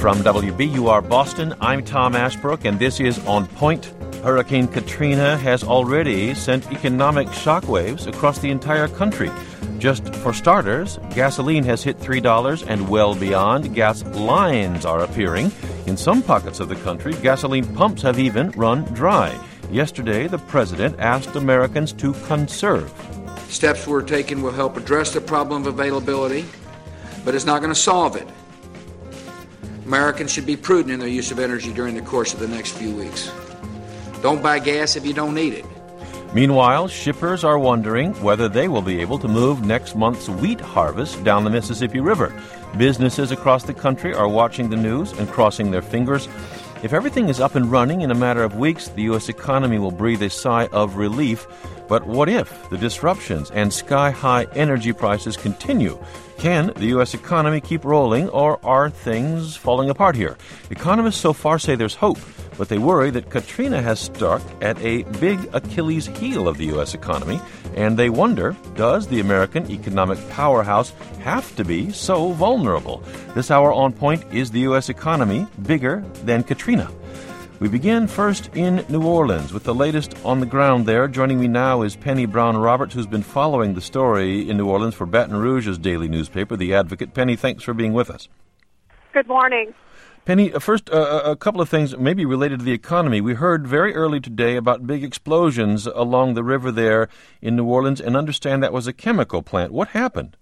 From WBUR Boston, I'm Tom Ashbrook, and this is On Point. Hurricane Katrina has already sent economic shockwaves across the entire country. Just for starters, gasoline has hit $3 and well beyond. Gas lines are appearing. In some pockets of the country, gasoline pumps have even run dry. Yesterday, the president asked Americans to conserve. Steps we're taking will help address the problem of availability, but it's not going to solve it. Americans should be prudent in their use of energy during the course of the next few weeks. Don't buy gas if you don't need it. Meanwhile, shippers are wondering whether they will be able to move next month's wheat harvest down the Mississippi River. Businesses across the country are watching the news and crossing their fingers. If everything is up and running in a matter of weeks, the U.S. economy will breathe a sigh of relief. But what if the disruptions and sky-high energy prices continue? Can the U.S. economy keep rolling, or are things falling apart here? Economists so far say there's hope, but they worry that Katrina has struck at a big Achilles heel of the U.S. economy, and they wonder, does the American economic powerhouse have to be so vulnerable? This hour on Point, is the U.S. economy bigger than Katrina? We begin first in New Orleans with the latest on the ground there. Joining me now is Penny Brown Roberts, who's been following the story in New Orleans for Baton Rouge's daily newspaper, The Advocate. Penny, thanks for being with us. Good morning. Penny, first, a couple of things maybe related to the economy. We heard very early today about big explosions along the river there in New Orleans, and understand that was a chemical plant. What happened?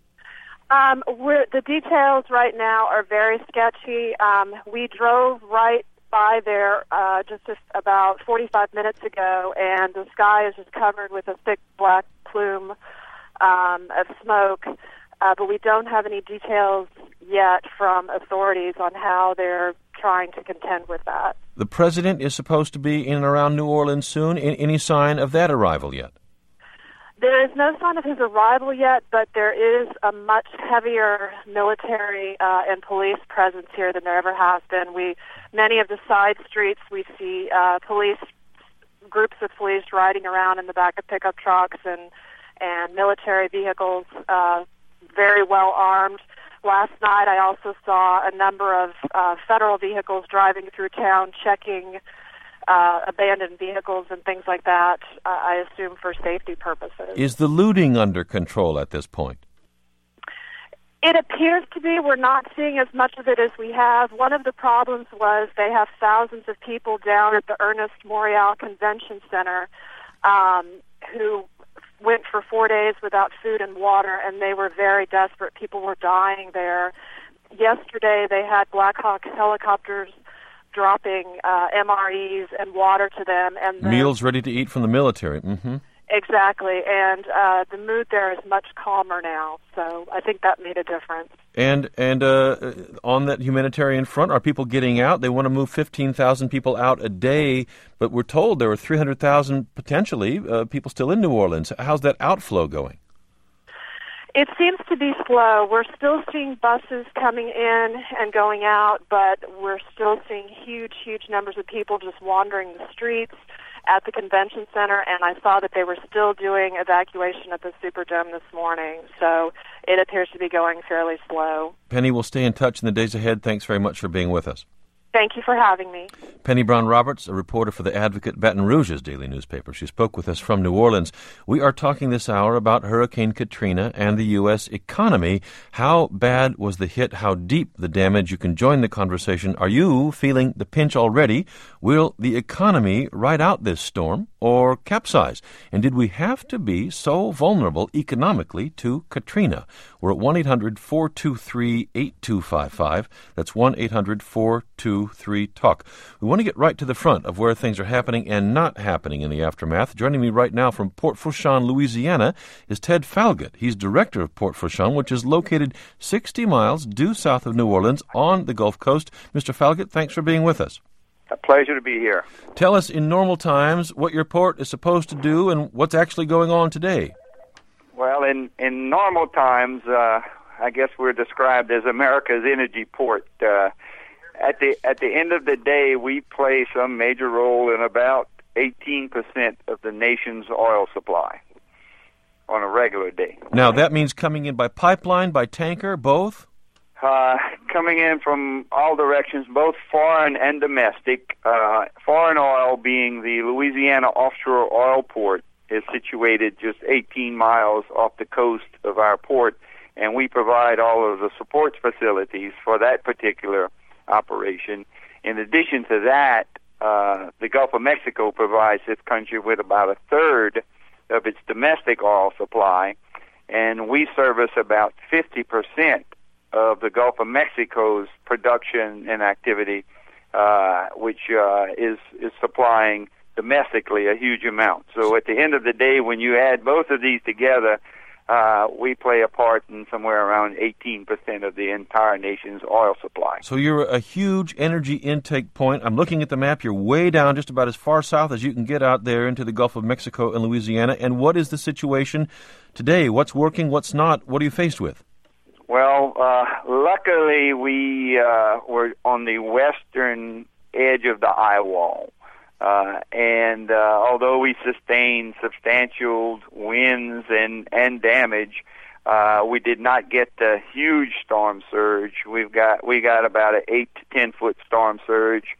The details right now are very sketchy. We drove right by there just about 45 minutes ago, and the sky is just covered with a thick black plume of smoke, but we don't have any details yet from authorities on how they're trying to contend with that. The president is supposed to be in and around New Orleans soon. Any sign of that arrival yet? There is no sign of his arrival yet, but there is a much heavier military and police presence here than there ever has been. Many of the side streets, we see groups of police riding around in the back of pickup trucks and military vehicles, very well armed. Last night I also saw a number of federal vehicles driving through town checking abandoned vehicles and things like that, I assume for safety purposes. Is the looting under control at this point? It appears to be. We're not seeing as much of it as we have. One of the problems was they have thousands of people down at the Ernest Morial Convention Center who went for 4 days without food and water, and they were very desperate. People were dying there. Yesterday they had Black Hawk helicopters dropping MREs and water to them. And meals ready to eat from the military. Mm-hmm. Exactly, and the mood there is much calmer now, so I think that made a difference. And on that humanitarian front, are people getting out? They want to move 15,000 people out a day, but we're told there are 300,000 potentially people still in New Orleans. How's that outflow going? It seems to be slow. We're still seeing buses coming in and going out, but we're still seeing huge, huge numbers of people just wandering the streets at the convention center, and I saw that they were still doing evacuation at the Superdome this morning, so it appears to be going fairly slow. Penny, we'll stay in touch in the days ahead. Thanks very much for being with us. Thank you for having me. Penny Brown Roberts, a reporter for The Advocate, Baton Rouge's daily newspaper. She spoke with us from New Orleans. We are talking this hour about Hurricane Katrina and the U.S. economy. How bad was the hit? How deep the damage? You can join the conversation. Are you feeling the pinch already? Will the economy ride out this storm or capsize? And did we have to be so vulnerable economically to Katrina? We're at 1-800-423-8255. That's 1-800-423-TALK. We want to get right to the front of where things are happening and not happening in the aftermath. Joining me right now from Port Fourchon, Louisiana, is Ted Falgout. He's director of Port Fourchon, which is located 60 miles due south of New Orleans on the Gulf Coast. Mr. Falgout, thanks for being with us. A pleasure to be here. Tell us in normal times what your port is supposed to do and what's actually going on today. Well, in normal times, I guess we're described as America's energy port. At the end of the day, we play some major role in about 18% of the nation's oil supply on a regular day. Now, that means coming in by pipeline, by tanker, both? coming in from all directions, both foreign and domestic. Foreign oil being the Louisiana offshore oil port is situated just 18 miles off the coast of our port, and we provide all of the support facilities for that particular operation. In addition to that, the Gulf of Mexico provides this country with about a third of its domestic oil supply, and we service about 50% of the Gulf of Mexico's production and activity, which is supplying domestically a huge amount. So at the end of the day, when you add both of these together, we play a part in somewhere around 18% of the entire nation's oil supply. So you're a huge energy intake point. I'm looking at the map. You're way down, just about as far south as you can get out there into the Gulf of Mexico and Louisiana. And what is the situation today? What's working? What's not? What are you faced with? Well, luckily we were on the western edge of the eye wall. And although we sustained substantial winds and damage, we did not get the huge storm surge. We got about an 8 to 10 foot storm surge,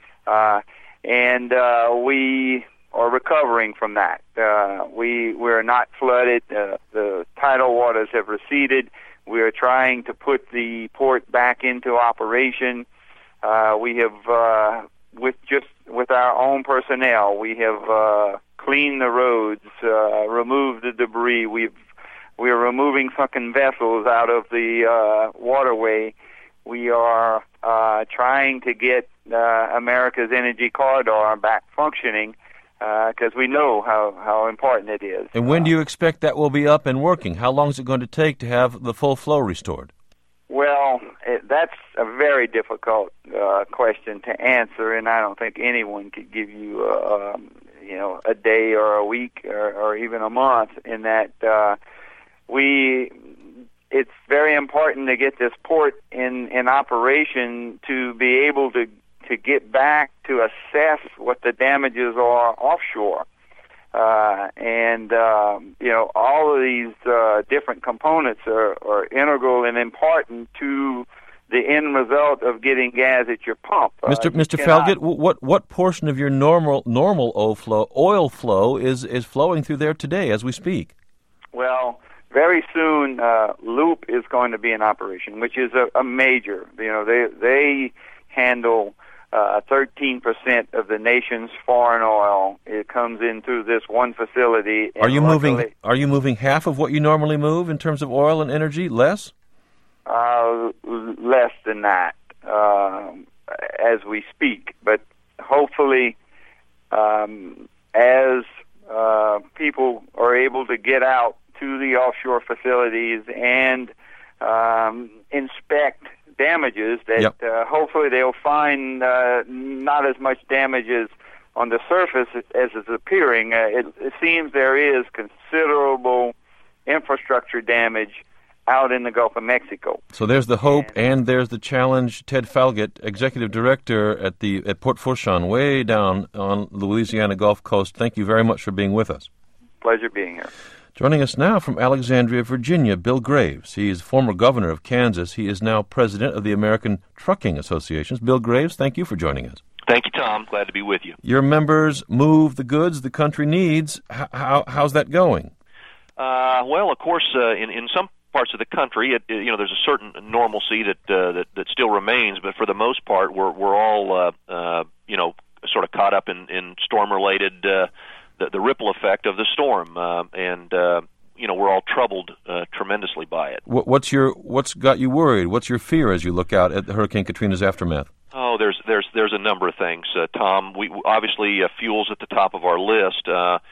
and we are recovering from that. We're not flooded. The tidal waters have receded. We are trying to put the port back into operation. We have with our own personnel, we have cleaned the roads, removed the debris. We are removing sunken vessels out of the waterway. We are trying to get America's Energy Corridor back functioning because we know how important it is. And when do you expect that will be up and working? How long is it going to take to have the full flow restored? Well, that's a very difficult question to answer, and I don't think anyone could give you, a day or a week or even a month. In that, it's very important to get this port in operation to be able to get back to assess what the damages are offshore. All of these different components are integral and important to the end result of getting gas at your pump. Mr. Felget, what portion of your normal oil flow is flowing through there today as we speak? Well, very soon, Loop is going to be in operation, which is a major. They handle 13% of the nation's foreign oil. It comes in through this one facility. Are you moving half of what you normally move in terms of oil and energy? Less? Less than that as we speak. But hopefully, as people are able to get out to the offshore facilities and inspect damages, that hopefully they'll find not as much damages on the surface as is appearing. It seems there is considerable infrastructure damage out in the Gulf of Mexico. So there's the hope and there's the challenge. Ted Felget, Executive Director at Port Fourchon, way down on the Louisiana Gulf Coast. Thank you very much for being with us. Pleasure being here. Joining us now from Alexandria, Virginia, Bill Graves. He is former governor of Kansas. He is now president of the American Trucking Associations. Bill Graves, thank you for joining us. Thank you, Tom. Glad to be with you. Your members move the goods the country needs. How's that going? Well, of course, in some parts of the country, there's a certain normalcy that still remains, but for the most part, we're all sort of caught up in storm-related the ripple effect of the storm, and we're all troubled tremendously by it. What's got you worried? What's your fear as you look out at Hurricane Katrina's aftermath? Oh, there's a number of things, Tom. We obviously fuel's at the top of our list.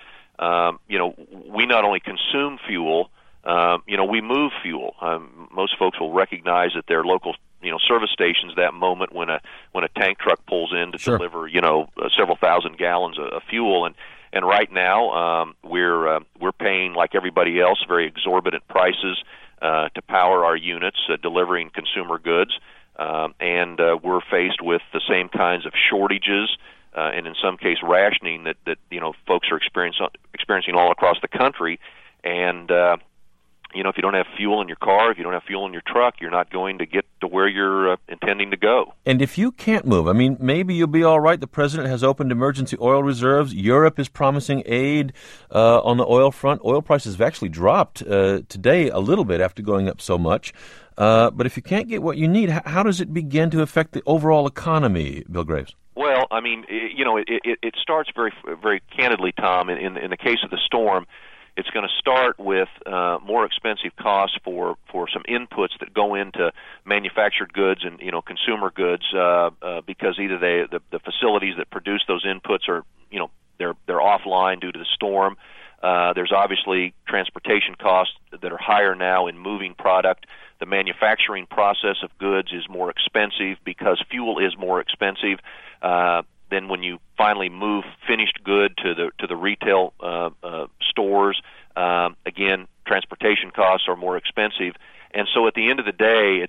We not only consume fuel, we move fuel. Most folks will recognize at their local service stations that moment when a tank truck pulls in to deliver several thousand gallons of fuel, and right now we're paying, like everybody else, very exorbitant prices to power our units delivering consumer goods, and we're faced with the same kinds of shortages and in some case rationing that folks are experiencing all across the country, and if you don't have fuel in your car, if you don't have fuel in your truck, you're not going to get to where you're intending to go. And if you can't move, I mean, maybe you'll be all right. The president has opened emergency oil reserves. Europe is promising aid on the oil front. Oil prices have actually dropped today a little bit after going up so much. But if you can't get what you need, how does it begin to affect the overall economy, Bill Graves? Well, I mean, it starts very, very candidly, Tom. In the case of the storm, it's going to start with more expensive costs for some inputs that go into manufactured goods and consumer goods because either the facilities that produce those inputs are they're offline due to the storm. There's obviously transportation costs that are higher now in moving product. The manufacturing process of goods is more expensive because fuel is more expensive. Then when you finally move finished good to the retail stores, again, transportation costs are more expensive, and so at the end of the day,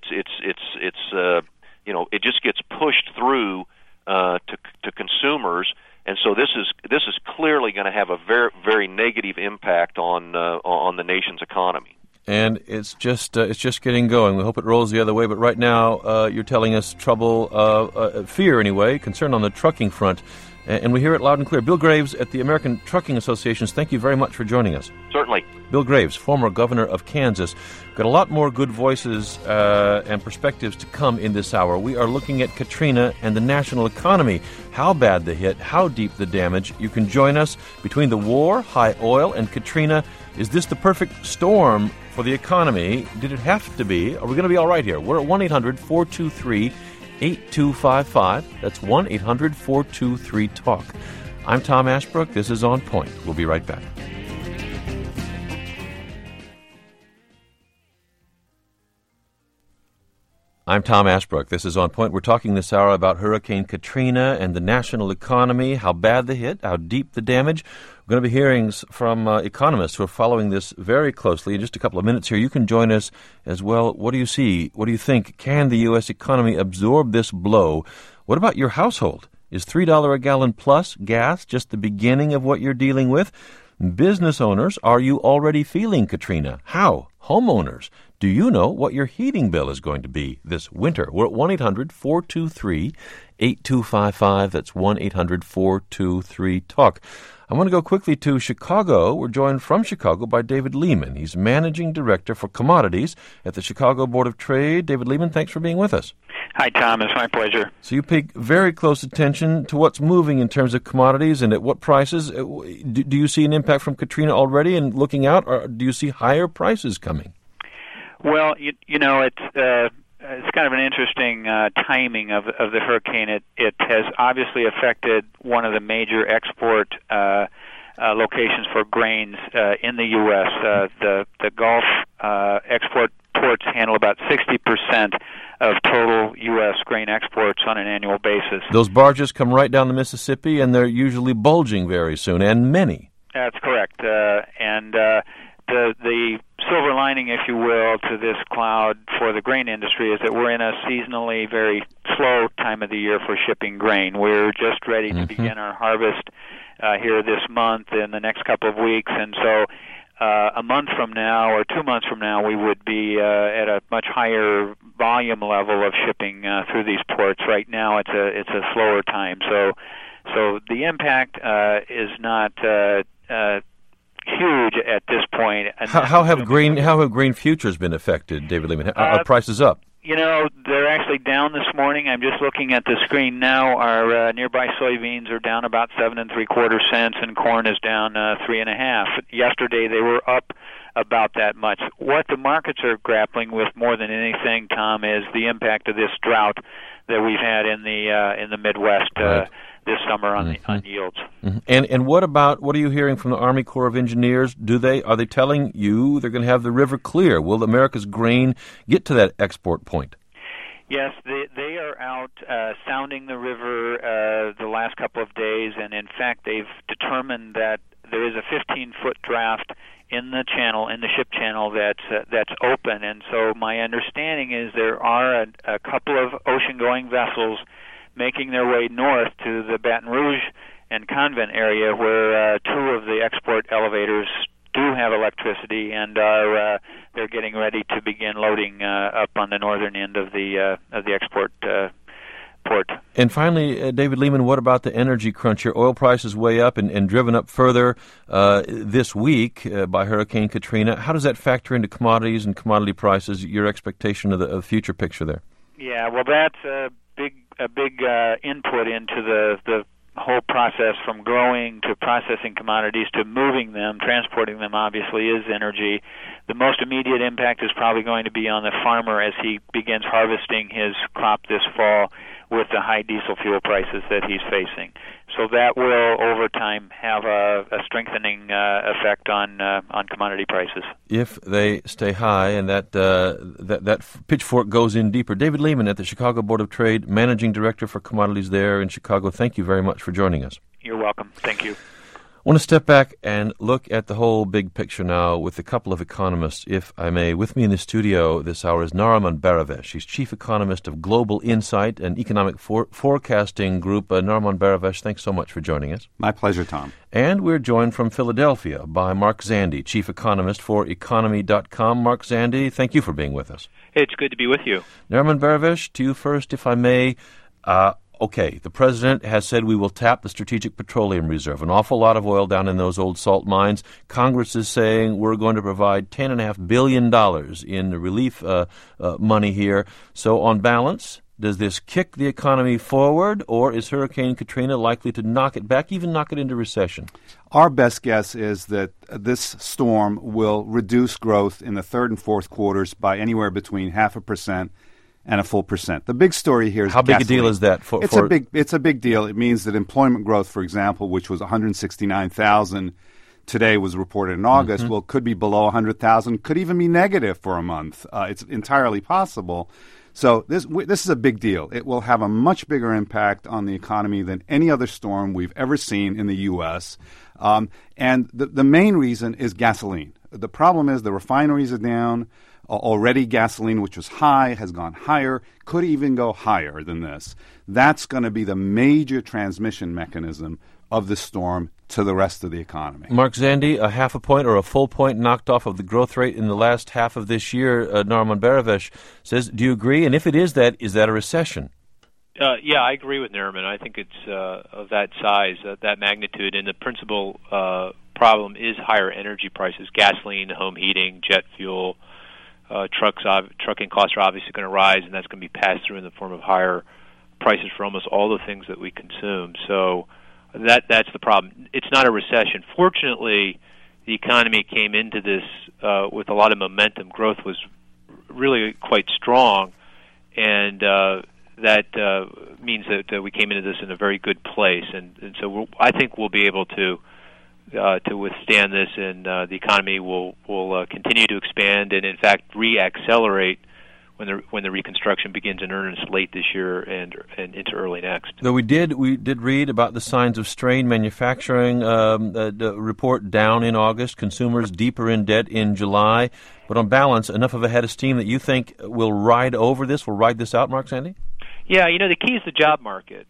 it just gets pushed through to consumers, and so this is clearly going to have a very, very negative impact on the nation's economy. And it's just getting going. We hope it rolls the other way. But right now, you're telling us trouble, fear anyway, concern on the trucking front. And we hear it loud and clear. Bill Graves at the American Trucking Association, thank you very much for joining us. Certainly. Bill Graves, former governor of Kansas. Got a lot more good voices and perspectives to come in this hour. We are looking at Katrina and the national economy. How bad the hit, how deep the damage. You can join us between the war, high oil, and Katrina. Is this the perfect storm for the economy? Did it have to be? Are we going to be all right here? We're at 1-800-423-8255. That's 1-800-423-TALK. I'm Tom Ashbrook. This is On Point. We'll be right back. I'm Tom Ashbrook. This is On Point. We're talking this hour about Hurricane Katrina and the national economy, how bad the hit, how deep the damage. We're going to be hearing from economists who are following this very closely. In just a couple of minutes here, you can join us as well. What do you see? What do you think? Can the U.S. economy absorb this blow? What about your household? Is $3 a gallon plus gas just the beginning of what you're dealing with? Business owners, are you already feeling Katrina? How? Homeowners, do you what your heating bill is going to be this winter? We're at 1-800-423-8255. That's 1-800-423-TALK. I want to go quickly to Chicago. We're joined from Chicago by David Lehman. He's Managing Director for Commodities at the Chicago Board of Trade. David Lehman, thanks for being with us. Hi, Tom. It's my pleasure. So you pay very close attention to what's moving in terms of commodities and at what prices. Do you see an impact from Katrina already and looking out, or do you see higher prices coming? Well, it's kind of an interesting timing of the hurricane. It has obviously affected one of the major export locations for grains in the U.S. The Gulf export ports handle about 60% of total U.S. grain exports on an annual basis. Those barges come right down the Mississippi, and they're usually bulging very soon, and many. That's correct. The silver lining, if you will, to this cloud for the grain industry is that we're in a seasonally very slow time of the year for shipping grain. We're just ready to begin our harvest here this month in the next couple of weeks, and so a month from now or 2 months from now, we would be at a much higher volume level of shipping through these ports. Right now, it's a slower time. So the impact is not huge at this point. How have grain futures been affected, David Lehman? Are prices up? They're actually down this morning. I'm just looking at the screen now. Our nearby soybeans are down about 7 3/4 cents, and corn is down 3.5. Yesterday they were up about that much. What the markets are grappling with more than anything, Tom, is the impact of this drought that we've had in the Midwest this summer on yields. And what are you hearing from the Army Corps of Engineers? Are they telling you they're going to have the river clear? Will America's grain get to that export point? Yes, they are out sounding the river the last couple of days, and in fact they've determined that there is a 15-foot draft in the channel, in the ship channel that's open. And so my understanding is there are a couple of ocean-going vessels making their way north to the Baton Rouge and Convent area, where two of the export elevators do have electricity and are they're getting ready to begin loading up on the northern end of the export port. And finally, David Lehman, what about the energy crunch? Your oil price is way up and driven up further this week by Hurricane Katrina. How does that factor into commodities and commodity prices, your expectation of the future picture there? Yeah, well, that's a big input into the whole process from growing to processing commodities to moving them. Transporting them, obviously, is energy. The most immediate impact is probably going to be on the farmer as he begins harvesting his crop this fall with the high diesel fuel prices that he's facing. So that will, over time, have a strengthening effect on commodity prices. If they stay high and that pitchfork goes in deeper. David Lehman at the Chicago Board of Trade, Managing Director for Commodities there in Chicago. Thank you very much for joining us. You're welcome. Thank you. I want to step back and look at the whole big picture now with a couple of economists, if I may. With me in the studio this hour is Nariman Behravesh. He's chief economist of Global Insight, an economic forecasting group. Nariman Behravesh, thanks so much for joining us. My pleasure, Tom. And we're joined from Philadelphia by Mark Zandi, chief economist for Economy.com. Mark Zandi, thank you for being with us. It's good to be with you. Nariman Behravesh, to you first, if I may. Okay, the president has said we will tap the Strategic Petroleum Reserve, an awful lot of oil down in those old salt mines. Congress is saying we're going to provide $10.5 billion in relief money here. So on balance, does this kick the economy forward, or is Hurricane Katrina likely to knock it back, even knock it into recession? Our best guess is that this storm will reduce growth in the third and fourth quarters by anywhere between 0.5% and a full percent. The big story here is how big gasoline. A deal is that? It's a big deal. It means that employment growth, for example, which was 169,000 today was reported in August, well, could be below 100,000, could even be negative for a month. It's entirely possible. So this is a big deal. It will have a much bigger impact on the economy than any other storm we've ever seen in the U.S. And the main reason is gasoline. The problem is the refineries are down. Already gasoline, which was high, has gone higher, could even go higher than this. That's going to be the major transmission mechanism of the storm to the rest of the economy. Mark Zandi, a half a point or a full point knocked off of the growth rate in the last half of this year. Nariman Behravesh says, do you agree? And if it is that a recession? Yeah, I agree with Nariman. I think it's of that size, that magnitude. And the principal problem is higher energy prices, gasoline, home heating, jet fuel. Trucking costs are obviously going to rise, and that's going to be passed through in the form of higher prices for almost all the things that we consume. So that's the problem. It's not a recession. Fortunately, the economy came into this with a lot of momentum. Growth was really quite strong, and that means that we came into this in a very good place. And so I think we'll be able to withstand this, and the economy will continue to expand and, in fact, re-accelerate when the reconstruction begins in earnest late this year and into early next. Though we did read about the signs of strain. Manufacturing the report down in August, consumers deeper in debt in July. But on balance, enough of a head of steam that you think will ride this out, Mark Zandi? Yeah, the key is the job market.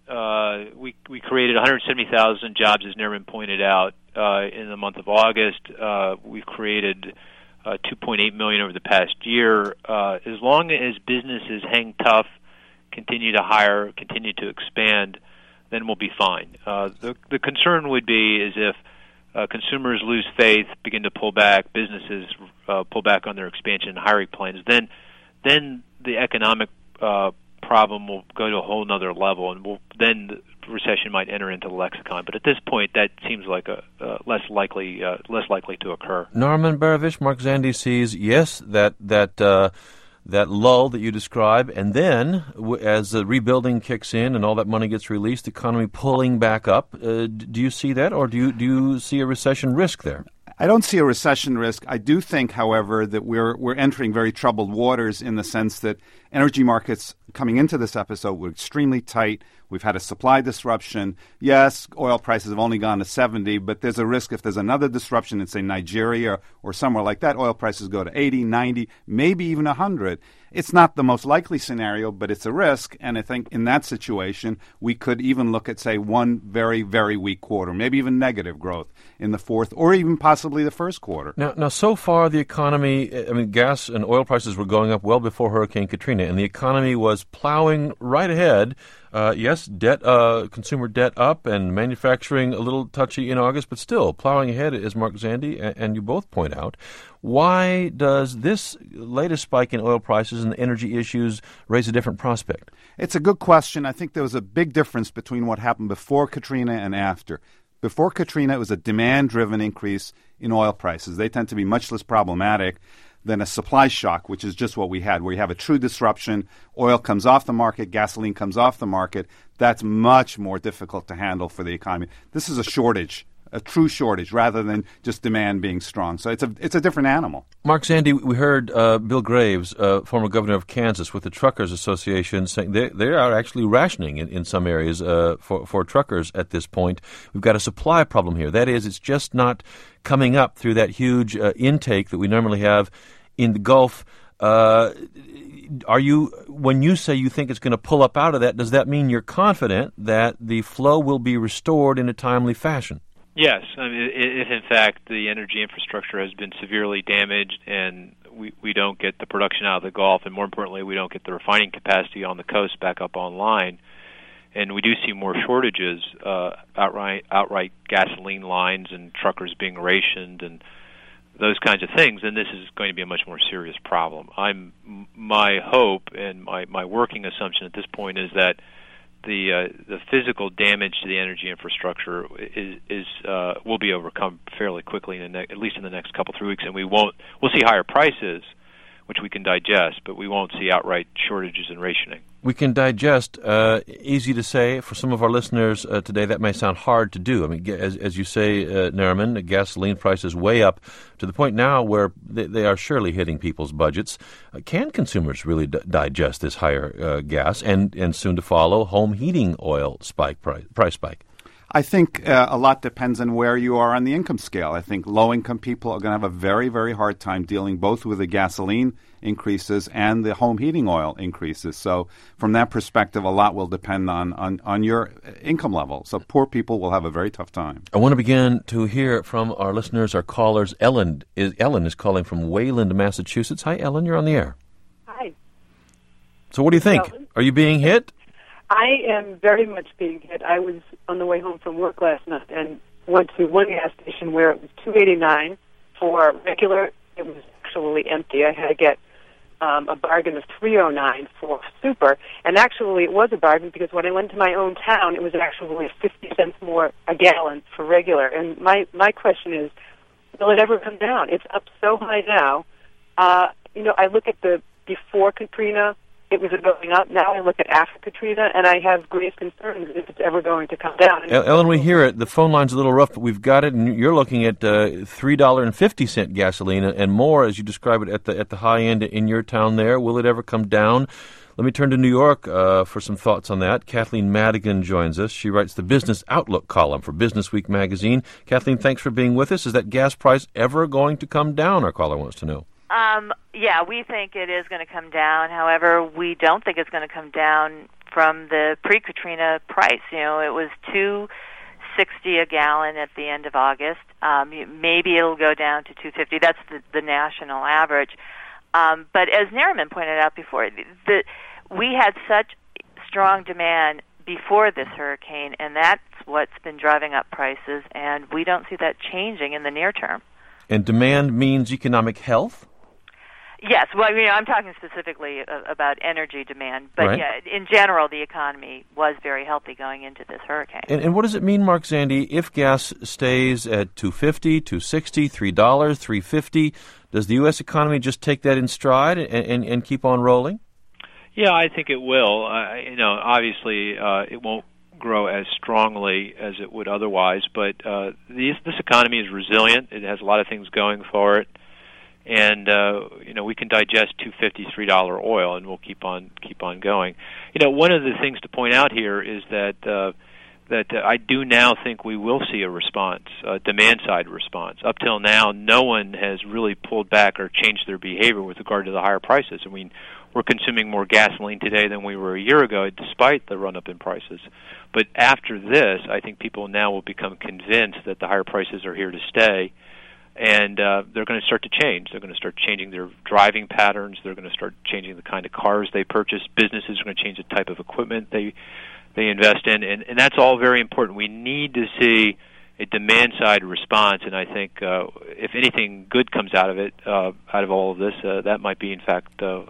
We created 170,000 jobs, as Nariman pointed out, in the month of August. We've created 2.8 million over the past year. As long as businesses hang tough, continue to hire, continue to expand, then we'll be fine. The concern would be is if consumers lose faith, begin to pull back, businesses pull back on their expansion and hiring plans, then the economic problem will go to a whole nother level, and then the recession might enter into the lexicon. But at this point, that seems like a less likely to occur. Nariman Behravesh, Mark Zandi sees that lull that you describe, and then as the rebuilding kicks in and all that money gets released, the economy pulling back up. Do you see that, or do you see a recession risk there? I don't see a recession risk. I do think, however, that we're entering very troubled waters in the sense that energy markets coming into this episode, we're extremely tight. We've had a supply disruption. Yes, oil prices have only gone to 70, but there's a risk if there's another disruption in, say, Nigeria or somewhere like that, oil prices go to 80, 90, maybe even 100. It's not the most likely scenario, but it's a risk. And I think in that situation, we could even look at, say, one very, very weak quarter, maybe even negative growth in the fourth or even possibly the first quarter. Now, so far, the economy, gas and oil prices were going up well before Hurricane Katrina, and the economy was plowing right ahead. Yes, debt, consumer debt up, and manufacturing a little touchy in August, but still plowing ahead, as Mark Zandi and you both point out. Why does this latest spike in oil prices and energy issues raise a different prospect? It's a good question. I think there was a big difference between what happened before Katrina and after. Before Katrina, it was a demand-driven increase in oil prices. They tend to be much less problematic than a supply shock, which is just what we had, where you have a true disruption, oil comes off the market, gasoline comes off the market. That's much more difficult to handle for the economy. This is a shortage, a true shortage, rather than just demand being strong. So it's a different animal. Mark Zandi, we heard Bill Graves, former governor of Kansas, with the Truckers Association, saying they are actually rationing in some areas for truckers at this point. We've got a supply problem here. That is, it's just not coming up through that huge intake that we normally have in the Gulf. When you say you think it's going to pull up out of that, does that mean you're confident that the flow will be restored in a timely fashion? Yes. I mean, if in fact the energy infrastructure has been severely damaged and we don't get the production out of the Gulf, and more importantly, we don't get the refining capacity on the coast back up online, and we do see more shortages, outright gasoline lines and truckers being rationed and those kinds of things, then this is going to be a much more serious problem. My hope and my working assumption at this point is that the physical damage to the energy infrastructure will be overcome fairly quickly, at least in the next 3 weeks, and we'll see higher prices, which we can digest, but we won't see outright shortages and rationing. We can digest. Easy to say. For some of our listeners today, that may sound hard to do. I mean, as you say, Nariman, gasoline prices way up to the point now where they are surely hitting people's budgets. Can consumers really digest this higher gas and soon to follow home heating oil price spike? I think a lot depends on where you are on the income scale. I think low-income people are going to have a very, very hard time dealing both with the gasoline increases and the home heating oil increases. So from that perspective, a lot will depend on your income level. So poor people will have a very tough time. I want to begin to hear from our listeners, our callers. Ellen is calling from Wayland, Massachusetts. Hi, Ellen. You're on the air. Hi. So what do you think? Are you being hit? I am very much being hit. I was on the way home from work last night and went to one gas station where it was $2.89 for regular. It was actually empty. I had to get a bargain of $3.09 for super, and actually it was a bargain because when I went to my own town, it was actually 50 cents more a gallon for regular. And my question is, will it ever come down? It's up so high now. I look at the before Katrina. It was going up. Now I look at after Katrina, and I have grave concerns if it's ever going to come down. Ellen, we hear it. The phone line's a little rough, but we've got it, and you're looking at $3.50 gasoline and more, as you describe it, at the high end in your town there. Will it ever come down? Let me turn to New York for some thoughts on that. Kathleen Madigan joins us. She writes the Business Outlook column for Business Week magazine. Kathleen, thanks for being with us. Is that gas price ever going to come down? Our caller wants to know. Yeah, we think it is going to come down. However, we don't think it's going to come down from the pre-Katrina price. It was $2.60 a gallon at the end of August. Maybe it'll go down to $2.50. That's the national average. But as Nariman pointed out before, we had such strong demand before this hurricane, and that's what's been driving up prices, and we don't see that changing in the near term. And demand means economic health? Yes, well, I'm talking specifically about energy demand, but right. Yeah, in general, the economy was very healthy going into this hurricane. And what does it mean, Mark Zandi, if gas stays at $2.50, $2.60, $3, $3.50? Does the U.S. economy just take that in stride and keep on rolling? Yeah, I think it will. Obviously, it won't grow as strongly as it would otherwise, but this economy is resilient. It has a lot of things going for it. and we can digest $2.50, $3 oil, and we'll keep on going. One of the things to point out here is that I do now think we will see a response, a demand-side response. Up till now, no one has really pulled back or changed their behavior with regard to the higher prices. I mean, we're consuming more gasoline today than we were a year ago, despite the run-up in prices. But after this, I think people now will become convinced that the higher prices are here to stay, and they're going to start to change. They're going to start changing their driving patterns. They're going to start changing the kind of cars they purchase. Businesses are going to change the type of equipment they invest in, and that's all very important. We need to see a demand-side response, and I think if anything good comes out of it, out of all of this, that might be in fact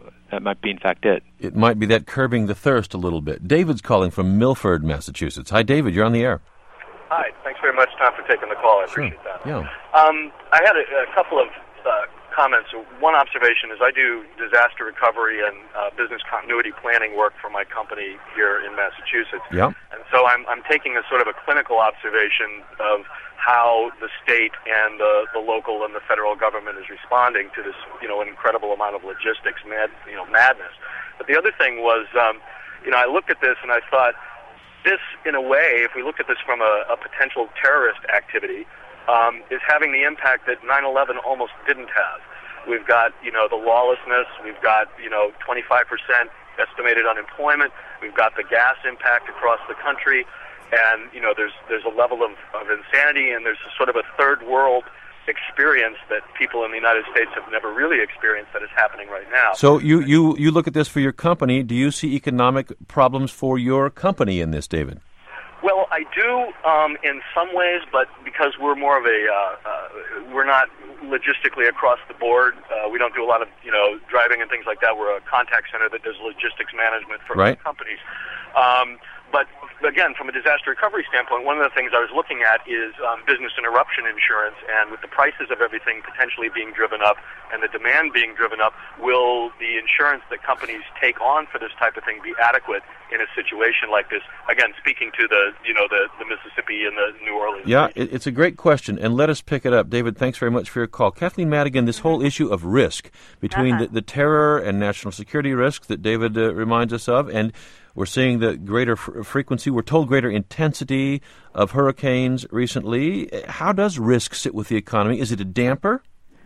it. It might be that curbing the thirst a little bit. David's calling from Milford, Massachusetts. Hi, David. You're on the air. Hi. Thanks very much, Tom, for taking the call. I appreciate that. Yeah. I had a couple of comments. One observation is I do disaster recovery and business continuity planning work for my company here in Massachusetts. Yeah. And so I'm taking a sort of a clinical observation of how the state and the local and the federal government is responding to this, an incredible amount of logistics madness. But the other thing was, I looked at this and I thought, this, in a way, if we look at this from a potential terrorist activity, is having the impact that 9/11 almost didn't have. We've got, the lawlessness. We've got, 25% estimated unemployment. We've got the gas impact across the country, and there's a level of insanity, and there's a sort of a third world experience that people in the United States have never really experienced that is happening right now. So you look at this for your company. Do you see economic problems for your company in this, David? Well, I do in some ways, but because we're more of we're not logistically across the board. We don't do a lot of driving and things like that. We're a contact center that does logistics management for companies. But again, from a disaster recovery standpoint, one of the things I was looking at is business interruption insurance, and with the prices of everything potentially being driven up and the demand being driven up, will the insurance that companies take on for this type of thing be adequate in a situation like this? Again, speaking to the Mississippi and the New Orleans. Yeah, it's a great question, and let us pick it up. David, thanks very much for your call. Kathleen Madigan, this whole issue of risk between the terror and national security risks that David reminds us of, and we're seeing the greater frequency, we're told greater intensity of hurricanes recently. How does risk sit with the economy? Is it a damper?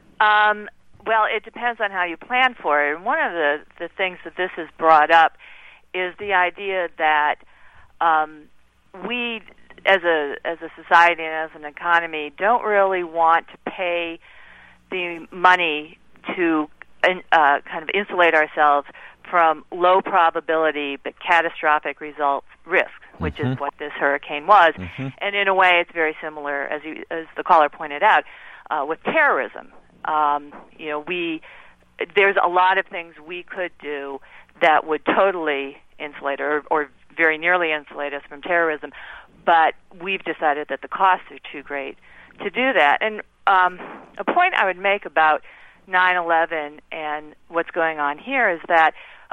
Well, it depends on how you plan for it. And one of the things that this has brought up is the idea that we, as a society and as an economy, don't really want to pay the money to kind of insulate ourselves from low probability but catastrophic results risks, which is what this hurricane was. And in a way, it's very similar, as the caller pointed out, with terrorism. There's a lot of things we could do that would totally insulate or very nearly insulate us from terrorism, but we've decided that the costs are too great to do that. And a point I would make about 9/11 and what's going on here is that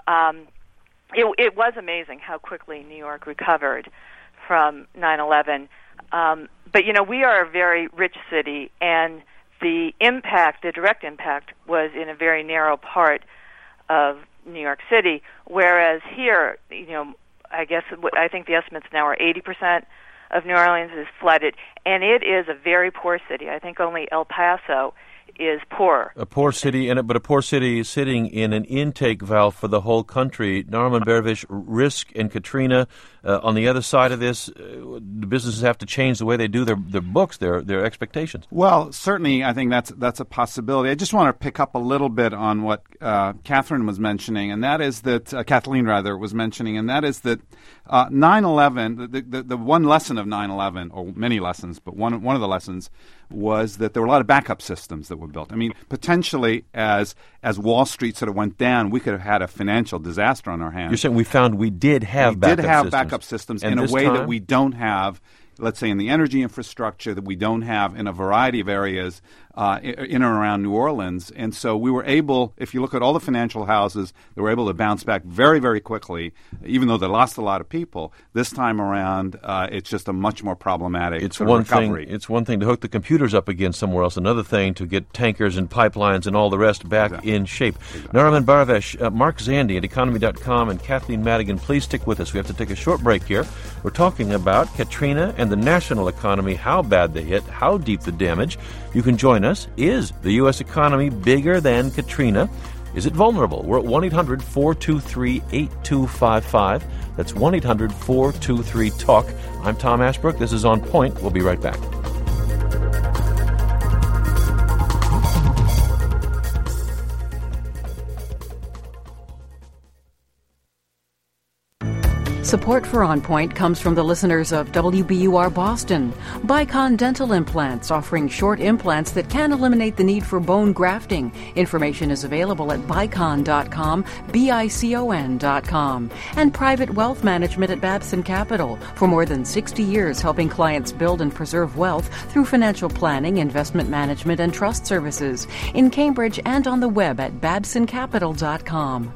it was amazing how quickly New York recovered from 9/11. But, we are a very rich city, and the direct impact was in a very narrow part of New York City, whereas here, I think the estimates now are 80% of New Orleans is flooded, and it is a very poor city. I think only El Paso is poor. A poor city, but a poor city sitting in an intake valve for the whole country. Norman Bervish, risk and Katrina. On the other side of this, the businesses have to change the way they do their books, their expectations. Well, certainly, I think that's a possibility. I just want to pick up a little bit on what Catherine was mentioning, and that is that Kathleen rather was mentioning, and that is that 9/11. The one lesson of 9/11, or many lessons, but one of the lessons was that there were a lot of backup systems that were built. I mean, potentially, as Wall Street sort of went down, we could have had a financial disaster on our hands. You're saying we did have backup systems in a way that we don't have, let's say, in the energy infrastructure, that we don't have in a variety of areas in and around New Orleans. And so we were able, if you look at all the financial houses, they were able to bounce back very, very quickly, even though they lost a lot of people. This time around, it's just a much more problematic recovery. It's one thing to hook the computers up again somewhere else, another thing to get tankers and pipelines and all the rest back in shape. Nariman Baravesh, Mark Zandi at economy.com, and Kathleen Madigan, please stick with us. We have to take a short break here. We're talking about Katrina and the national economy, how bad they hit, how deep the damage. You can join us. Is the U.S. economy bigger than Katrina? Is it vulnerable? We're at 1-800-423-8255. That's 1-800-423-TALK. I'm Tom Ashbrook. This is On Point. We'll be right back. Support for On Point comes from the listeners of WBUR Boston. Bicon Dental Implants, offering short implants that can eliminate the need for bone grafting. Information is available at bicon.com, BICON.com. And Private Wealth Management at Babson Capital. For more than 60 years, helping clients build and preserve wealth through financial planning, investment management, and trust services. In Cambridge and on the web at babsoncapital.com.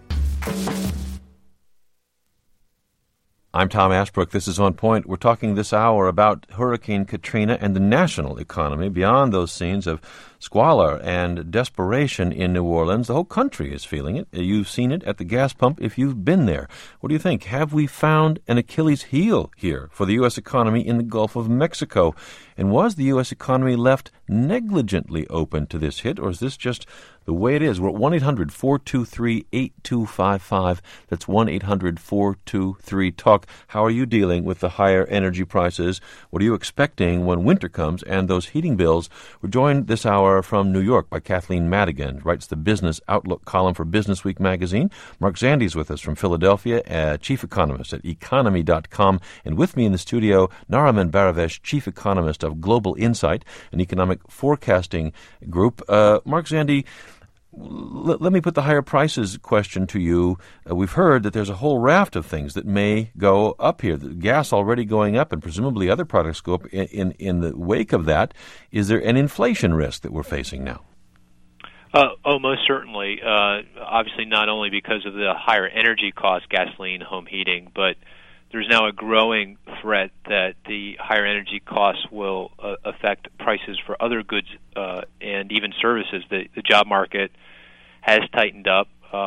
I'm Tom Ashbrook. This is On Point. We're talking this hour about Hurricane Katrina and the national economy. Beyond those scenes of squalor and desperation in New Orleans, the whole country is feeling it. You've seen it at the gas pump if you've been there. What do you think? Have we found an Achilles heel here for the U.S. economy in the Gulf of Mexico? And was the U.S. economy left negligently open to this hit, or is this just the way it is? We're at 1-800-423-8255. That's 1-800-423-TALK. How are you dealing with the higher energy prices? What are you expecting when winter comes and those heating bills? We're joined this hour from New York by Kathleen Madigan, writes the Business Outlook column for Business Week magazine. Mark Zandi's with us from Philadelphia, chief economist at economy.com. And with me in the studio, Nariman Baravesh, chief economist of Global Insight, an economic forecasting group. Mark Zandi, let me put the higher prices question to you. We've heard that there's a whole raft of things that may go up here. The gas already going up, and presumably other products go up in the wake of that. Is there an inflation risk that we're facing now? Most certainly. Obviously, not only because of the higher energy costs, gasoline, home heating, but there's now a growing threat that the higher energy costs will affect prices for other goods and even services. The job market has tightened up.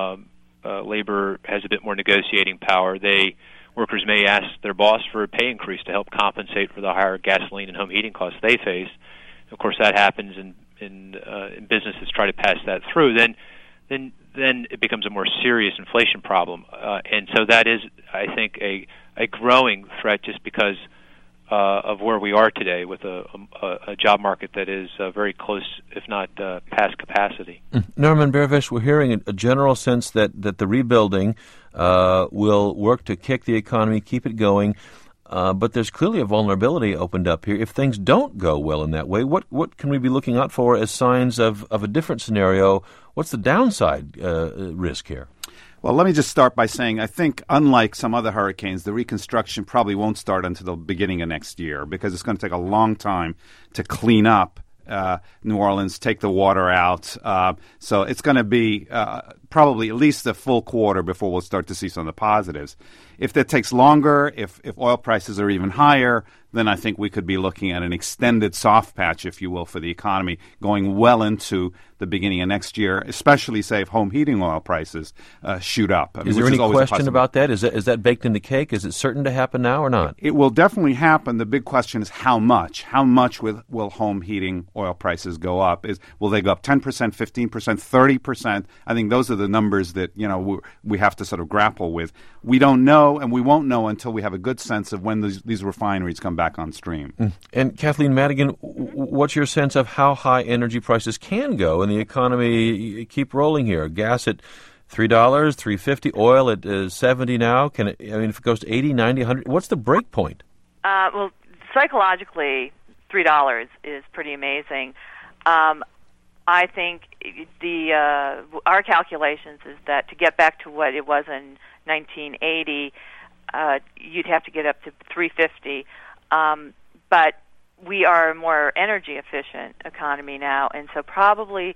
Labor has a bit more negotiating power. Workers may ask their boss for a pay increase to help compensate for the higher gasoline and home heating costs they face. Of course, that happens in businesses try to pass that through. Then it becomes a more serious inflation problem, and so that is, I think, a growing threat just because of where we are today with a job market that is very close, if not past capacity. Nariman Baravesh, we're hearing a general sense that the rebuilding will work to kick the economy, keep it going, but there's clearly a vulnerability opened up here. If things don't go well in that way, what can we be looking out for as signs of a different scenario? What's the downside risk here? Well, let me just start by saying I think, unlike some other hurricanes, the reconstruction probably won't start until the beginning of next year because it's going to take a long time to clean up New Orleans, take the water out. So it's going to be probably at least a full quarter before we'll start to see some of the positives. If that takes longer, if oil prices are even higher, then I think we could be looking at an extended soft patch, if you will, for the economy going well into the beginning of next year, especially, say, if home heating oil prices shoot up. Is there any question about that? Is that baked in the cake? Is it certain to happen now or not? It will definitely happen. The big question is how much. How much will home heating oil prices go up? Will they go up 10%, 15%, 30%? I think those are the numbers that we have to sort of grapple with. We don't know, and we won't know until we have a good sense of when these refineries come back on stream. And Kathleen Madigan, what's your sense of how high energy prices can go and the economy keep rolling here? Gas at $3, $3.50, oil at $70 now. If it goes to $80, $90, $100, what's the break point? Well, psychologically, $3 is pretty amazing. I think our calculations is that to get back to what it was in 1980, you'd have to get up to $3.50. But we are a more energy efficient economy now, and so probably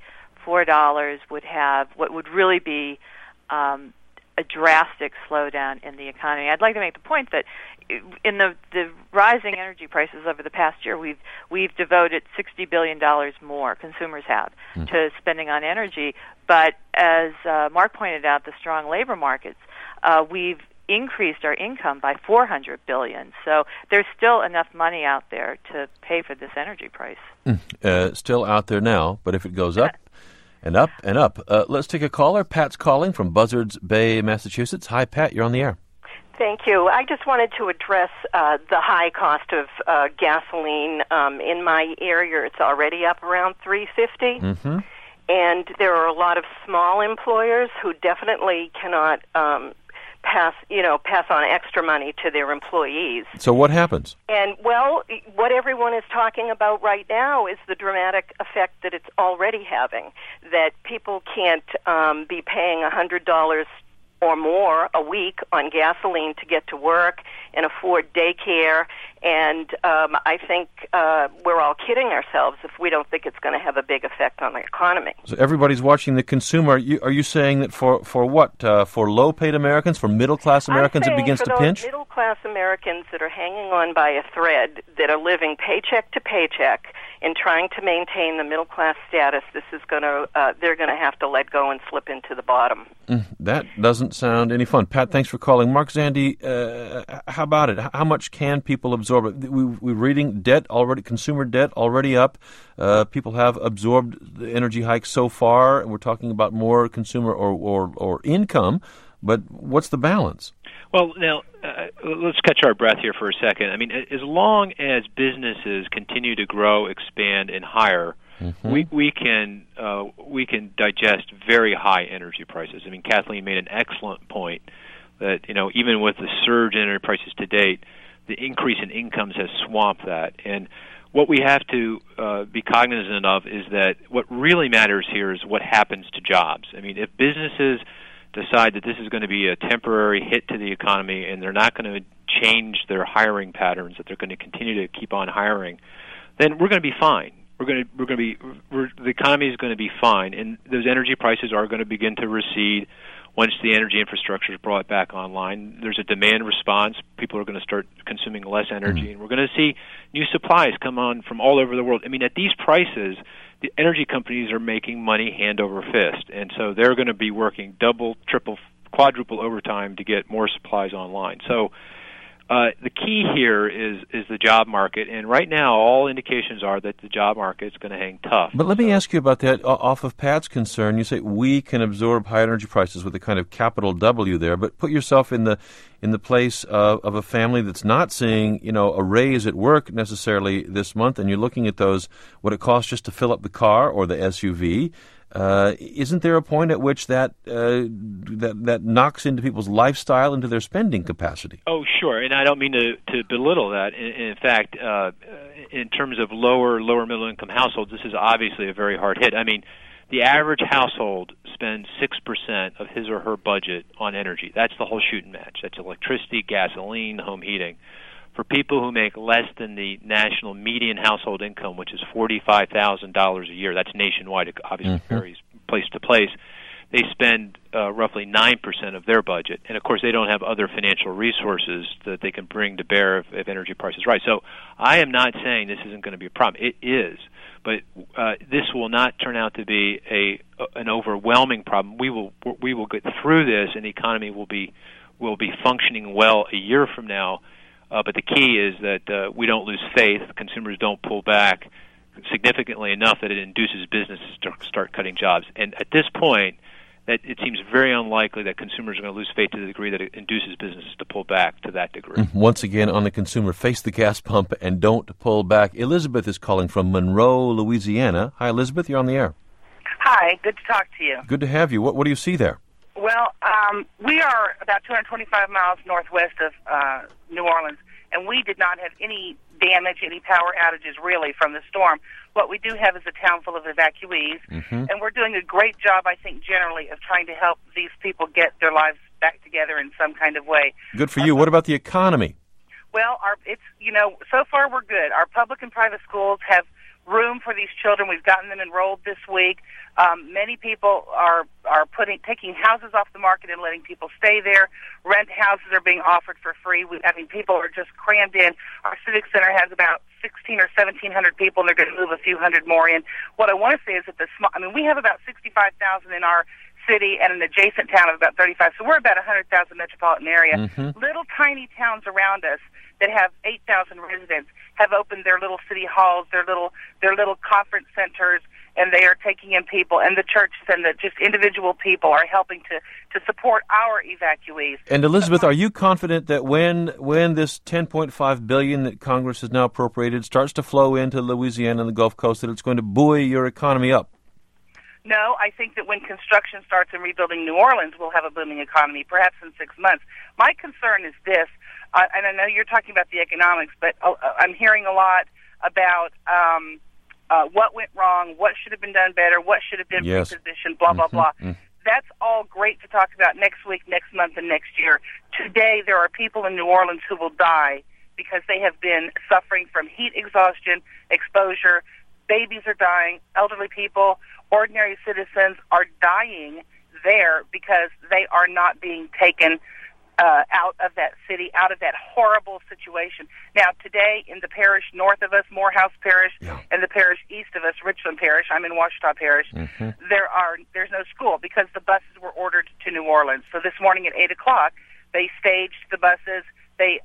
$4 would have what would really be a drastic slowdown in the economy. I'd like to make the point that in the rising energy prices over the past year, we've devoted $60 billion more, consumers have, to spending on energy. But as Mark pointed out, the strong labor markets, we've increased our income by $400 billion. So there's still enough money out there to pay for this energy price. Still out there now, but if it goes up and up and up. Let's take a caller. Pat's calling from Buzzards Bay, Massachusetts. Hi, Pat. You're on the air. Thank you. I just wanted to address the high cost of gasoline. In my area, it's already up around $3.50. Mm-hmm. And there are a lot of small employers who definitely cannot pass on extra money to their employees. So what happens? And, well, what everyone is talking about right now is the dramatic effect that it's already having, that people can't be paying $100 or more a week on gasoline to get to work and afford daycare. And I think we're all kidding ourselves if we don't think it's going to have a big effect on the economy. So everybody's watching the consumer. Are you saying that for what? For low-paid Americans, for middle-class Americans, it begins to pinch? For those middle-class Americans that are hanging on by a thread, that are living paycheck to paycheck and trying to maintain the middle-class status, this is going to they're going to have to let go and slip into the bottom. That doesn't sound any fun. Pat, thanks for calling. Mark Zandi, how about it? How much can people absorb it? We're reading debt already, consumer debt already up. People have absorbed the energy hike so far, and we're talking about more consumer or income. But what's the balance? Well, now, let's catch our breath here for a second. I mean, as long as businesses continue to grow, expand, and hire, we can digest very high energy prices. I mean, Kathleen made an excellent point that, even with the surge in energy prices to date, the increase in incomes has swamped that. And what we have to be cognizant of is that what really matters here is what happens to jobs. I mean, if businesses decide that this is going to be a temporary hit to the economy and they're not going to change their hiring patterns, that they're going to continue to keep on hiring, then we're going to be fine. The economy is going to be fine, and those energy prices are going to begin to recede once the energy infrastructure is brought back online. There's a demand response. People are going to start consuming less energy, and we're going to see new supplies come on from all over the world. I mean, at these prices, the energy companies are making money hand over fist, and so they're going to be working double, triple, quadruple overtime to get more supplies online. So the key here is the job market, and right now all indications are that the job market is going to hang tough. But let me ask you about that. Off of Pat's concern, you say we can absorb high energy prices with a kind of capital W there, but put yourself in the place of a family that's not seeing a raise at work necessarily this month, and you're looking at what it costs just to fill up the car or the SUV. Isn't there a point at which that knocks into people's lifestyle, into their spending capacity? Oh, sure, and I don't mean to belittle that. In fact, in terms of lower middle income households, this is obviously a very hard hit. I mean, the average household spends 6% of his or her budget on energy. That's the whole shooting match. That's electricity, gasoline, home heating. For people who make less than the national median household income, which is $45,000 a year, that's nationwide, it obviously varies place to place, they spend roughly 9% of their budget. And, of course, they don't have other financial resources that they can bring to bear if energy prices rise. So I am not saying this isn't going to be a problem. It is. But this will not turn out to be an overwhelming problem. We will get through this, and the economy will be functioning well a year from now. But the key is that we don't lose faith. Consumers don't pull back significantly enough that it induces businesses to start cutting jobs. And at this point, that it seems very unlikely that consumers are going to lose faith to the degree that it induces businesses to pull back to that degree. Once again, on the consumer, face the gas pump and don't pull back. Elizabeth is calling from Monroe, Louisiana. Hi, Elizabeth. You're on the air. Hi. Good to talk to you. Good to have you. What do you see there? Well, we are about 225 miles northwest of New Orleans, and we did not have any damage, any power outages, really, from the storm. What we do have is a town full of evacuees, and we're doing a great job, I think, generally, of trying to help these people get their lives back together in some kind of way. Good for you. What about the economy? Well, so far we're good. Our public and private schools have room for these children. We've gotten them enrolled this week. Many people are taking houses off the market and letting people stay there. Rent houses are being offered for free. People are just crammed in. Our Civic Center has about 1,600 or 1,700 people, and they're going to move a few hundred more in. What I want to say is that we have about 65,000 in our city and an adjacent town of about 35. So we're about 100,000 metropolitan area. Mm-hmm. Little tiny towns around us that have 8,000 residents have opened their little city halls, their little conference centers, and they are taking in people, and the churches and the just individual people are helping to support our evacuees. And Elizabeth, are you confident that when this $10.5 billion that Congress has now appropriated starts to flow into Louisiana and the Gulf Coast, that it's going to buoy your economy up? No, I think that when construction starts in rebuilding New Orleans, we'll have a booming economy, perhaps in 6 months. My concern is this, and I know you're talking about the economics, but I'm hearing a lot about what went wrong, what should have been done better, what should have been repositioned, blah, blah, blah. Mm-hmm. That's all great to talk about next week, next month, and next year. Today, there are people in New Orleans who will die because they have been suffering from heat exhaustion, exposure. Babies are dying, elderly people, ordinary citizens are dying there because they are not being taken out of that city, out of that horrible situation. Now, today, in the parish north of us, Morehouse Parish, and the parish east of us, Richland Parish, I'm in Ouachita Parish, there's no school because the buses were ordered to New Orleans. So this morning at 8 o'clock, they staged the buses. They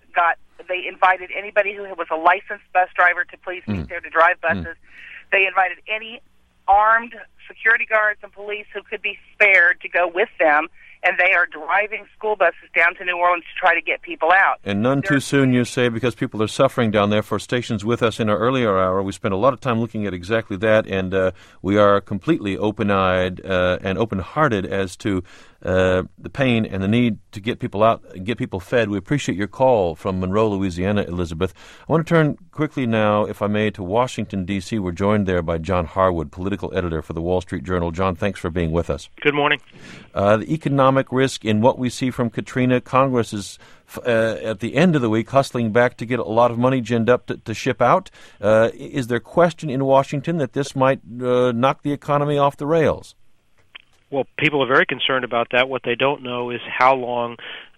invited anybody who was a licensed bus driver to please meet there to drive buses. They invited any armed security guards and police who could be spared to go with them, and they are driving school buses down to New Orleans to try to get people out. And none too soon, you say, because people are suffering down there. For stations with us in our earlier hour, we spent a lot of time looking at exactly that, and we are completely open-eyed and open-hearted as to the pain and the need to get people out, get people fed. We appreciate your call from Monroe, Louisiana, Elizabeth. I want to turn quickly now, if I may, to Washington, D.C. We're joined there by John Harwood, political editor for the Wall Street Journal. John, thanks for being with us. Good morning. The economic risk in what we see from Katrina, Congress is at the end of the week hustling back to get a lot of money ginned up to ship out. Is there question in Washington that this might knock the economy off the rails? Well, people are very concerned about that. What they don't know is how long,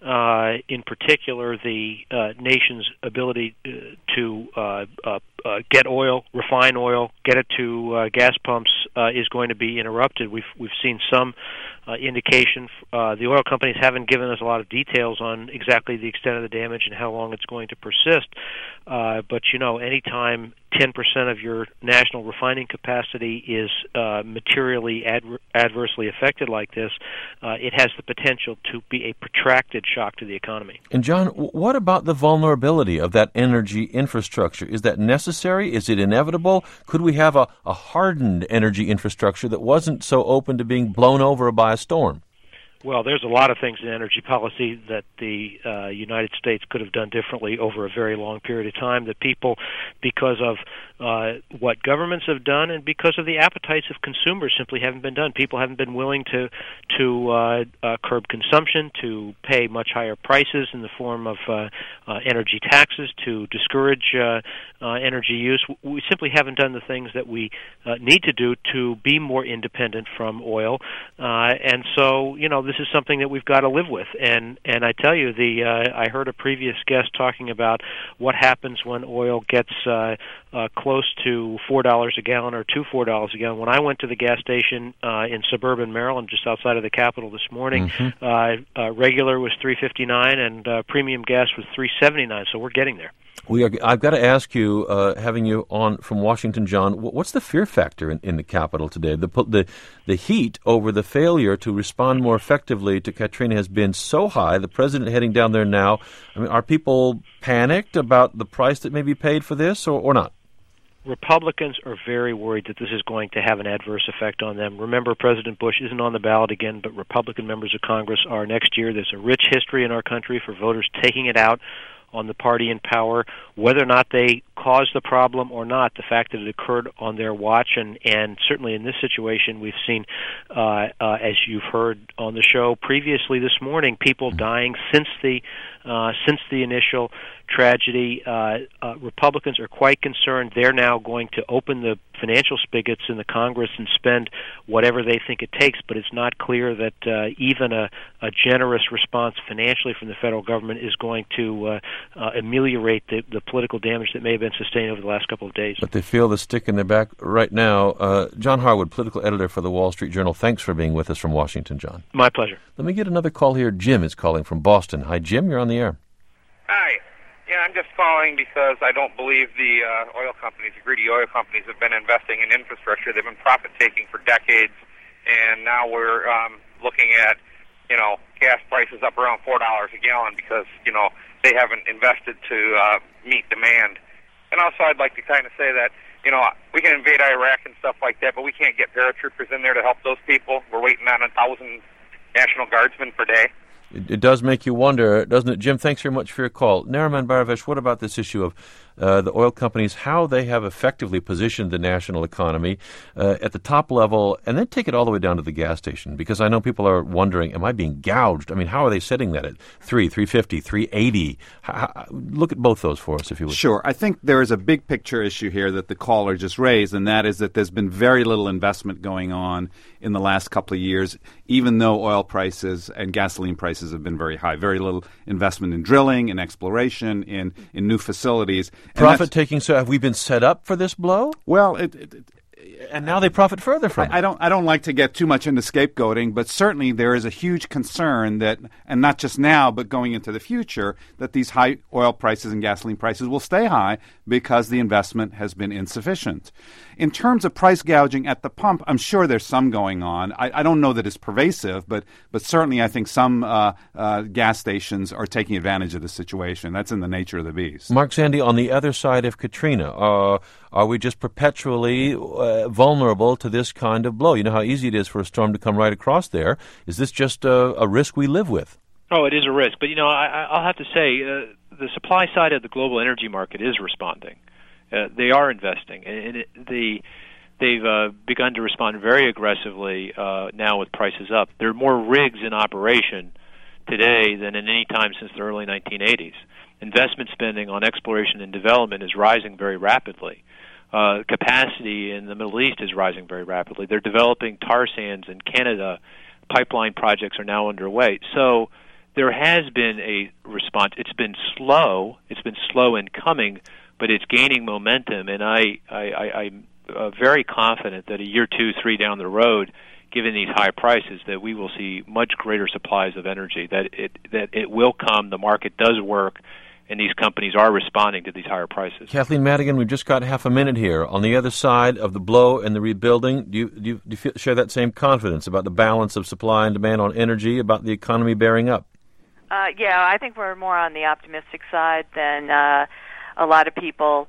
in particular, the nation's ability to get oil, refine oil, get it to gas pumps is going to be interrupted. We've seen some indication. The oil companies haven't given us a lot of details on exactly the extent of the damage and how long it's going to persist. But, anytime 10% of your national refining capacity is materially adversely affected like this, it has the potential to be a protracted shock to the economy. And, John, what about the vulnerability of that energy infrastructure? Is that necessary? Is it inevitable? Could we have a hardened energy infrastructure that wasn't so open to being blown over by a storm? Well, there's a lot of things in energy policy that the United States could have done differently over a very long period of time, that people, because of what governments have done and because of the appetites of consumers, simply haven't been done. People haven't been willing to curb consumption, to pay much higher prices in the form of energy taxes, to discourage energy use. We simply haven't done the things that we need to do to be more independent from oil. And so, this is something that we've got to live with. And I tell you, I heard a previous guest talking about what happens when oil gets close to $4 a gallon or to $4 a gallon. When I went to the gas station in suburban Maryland, just outside of the capital this morning, regular was $3.59 and premium gas was $3.79. So we're getting there. I've got to ask you, having you on from Washington, John, what's the fear factor in the Capitol today? The heat over the failure to respond more effectively to Katrina has been so high. The president heading down there now. I mean, are people panicked about the price that may be paid for this, or not? Republicans are very worried that this is going to have an adverse effect on them. Remember, President Bush isn't on the ballot again, but Republican members of Congress are next year. There's a rich history in our country for voters taking it out on the party in power, whether or not they caused the problem or not. The fact that it occurred on their watch, and certainly in this situation, we've seen, as you've heard on the show previously this morning, people dying since the initial tragedy. Republicans are quite concerned. They're now going to open the financial spigots in the Congress and spend whatever they think it takes, but it's not clear that even a generous response financially from the federal government is going to ameliorate the political damage that may have been sustained over the last couple of days. But they feel the stick in their back right now. John Harwood, political editor for the Wall Street Journal, thanks for being with us from Washington, John. My pleasure. Let me get another call here. Jim is calling from Boston. Hi, Jim, you're on the air. Hi. Yeah, I'm just calling because I don't believe the oil companies, the greedy oil companies, have been investing in infrastructure. They've been profit-taking for decades, and now we're looking at, gas prices up around $4 a gallon because, they haven't invested to meet demand. And also I'd like to kind of say that, we can invade Iraq and stuff like that, but we can't get paratroopers in there to help those people. We're waiting on 1,000 National Guardsmen per day. It does make you wonder, doesn't it? Jim, thanks very much for your call. Nariman Baravesh, what about this issue of the oil companies, how they have effectively positioned the national economy at the top level and then take it all the way down to the gas station? Because I know people are wondering, am I being gouged? I mean, how are they setting that at $3, $3.50, $3.80? Look at both those for us, if you would. Sure. I think there is a big picture issue here that the caller just raised, and that is that there's been very little investment going on in the last couple of years, even though oil prices and gasoline prices have been very high. Very little investment in drilling, in exploration, in new facilities. Profit-taking, so have we been set up for this blow? Well, and now they profit further from it. I don't like to get too much into scapegoating, but certainly there is a huge concern that, and not just now, but going into the future, that these high oil prices and gasoline prices will stay high because the investment has been insufficient. In terms of price gouging at the pump, I'm sure there's some going on. I don't know that it's pervasive, but certainly I think some gas stations are taking advantage of the situation. That's in the nature of the beast. Mark Zandi, on the other side of Katrina, are we just perpetually vulnerable to this kind of blow? You know how easy it is for a storm to come right across there. Is this just a risk we live with? Oh, it is a risk. But, I'll have to say the supply side of the global energy market is responding. They are investing, and they've begun to respond very aggressively now with prices up. There are more rigs in operation today than in any time since the early 1980s. Investment spending on exploration and development is rising very rapidly. Capacity in the Middle East is rising very rapidly. They're developing tar sands in Canada. Pipeline projects are now underway. So there has been a response. It's been slow. It's been slow in coming, but it's gaining momentum, and I'm very confident that a year, 2, 3 down the road, given these high prices, that we will see much greater supplies of energy, that it will come, the market does work, and these companies are responding to these higher prices. Kathleen Madigan, we've just got half a minute here. On the other side of the blow and the rebuilding, do you share that same confidence about the balance of supply and demand on energy, about the economy bearing up? Yeah, I think we're more on the optimistic side than a lot of people,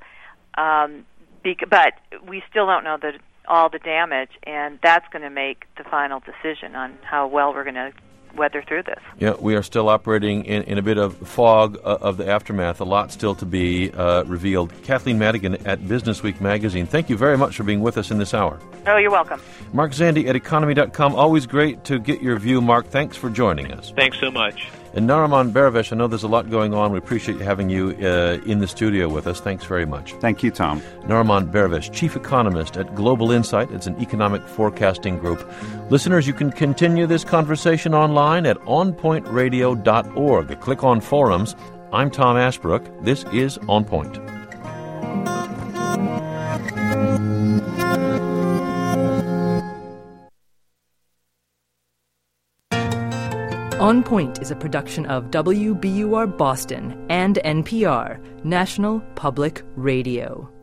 but we still don't know all the damage, and that's going to make the final decision on how well we're going to weather through this. Yeah, we are still operating in a bit of fog of the aftermath. A lot still to be revealed. Kathleen Madigan at Businessweek magazine, thank you very much for being with us in this hour. Oh, you're welcome. Mark Zandi at economy.com. Always great to get your view, Mark. Thanks for joining us. Thanks so much. And Nariman Baravesh, I know there's a lot going on. We appreciate having you in the studio with us. Thanks very much. Thank you, Tom. Nariman Baravesh, Chief Economist at Global Insight. It's an economic forecasting group. Listeners, you can continue this conversation online at onpointradio.org. Click on forums. I'm Tom Ashbrook. This is On Point. On Point is a production of WBUR Boston and NPR, National Public Radio.